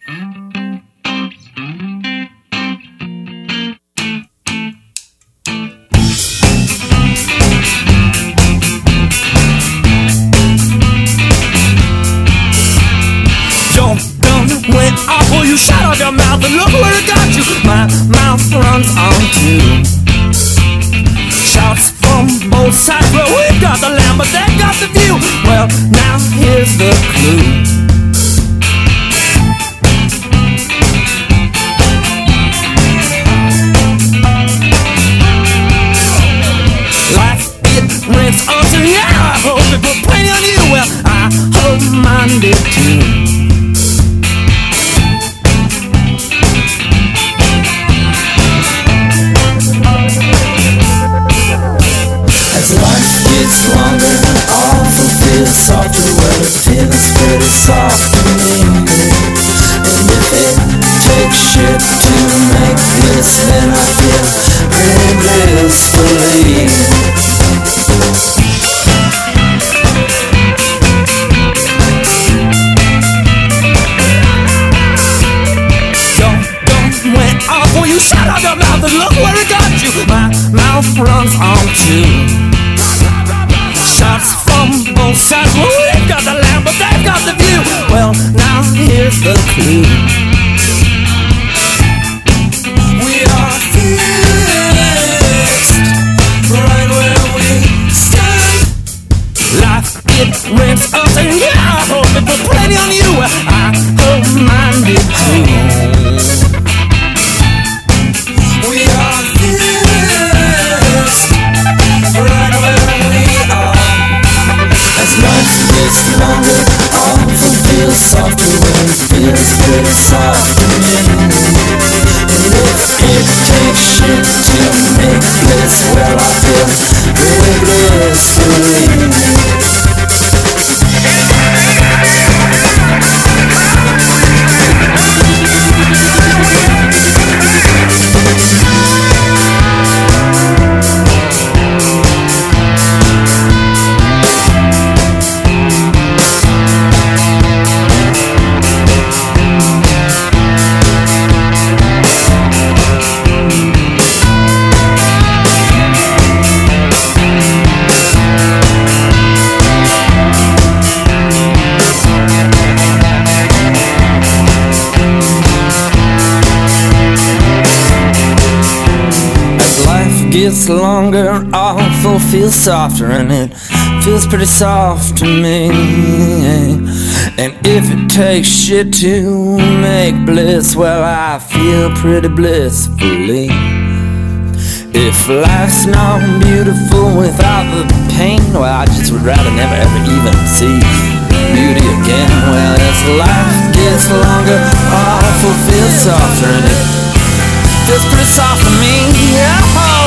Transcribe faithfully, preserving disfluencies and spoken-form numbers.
Your gun went off, well you shut out your mouth and look where it got you. My mouth runs on too. Shots from both sides, well we've got the land but they've got the view. Well now here's the clue. Rinse until yeah, I hope it put plenty on you. Well, I hope mine did too. As life gets longer, all feels softer. Well, it feels pretty soft to me. And if it takes shit to make this, then I feel pretty blissfully. You shut out your mouth and look where it got you. My mouth runs on too. Shots from both sides, well we've got the land but they've got the view. Well now here's the clue. We are fixed right where we stand. Life it rents us and yeah, I hope it put plenty on you. I hope mine did too. It's longer, all feels softer when it feels pretty soft to me. And if it takes shit to make bliss, well I feel pretty blissfully. Gets longer, awful feels softer, and it feels pretty soft to me. And if it takes shit to make bliss, well I feel pretty blissfully. If life's not beautiful without the pain, well I just would rather never ever even see beauty again. Well as life gets longer, awful feels softer, and it feels pretty soft to me. Yeah.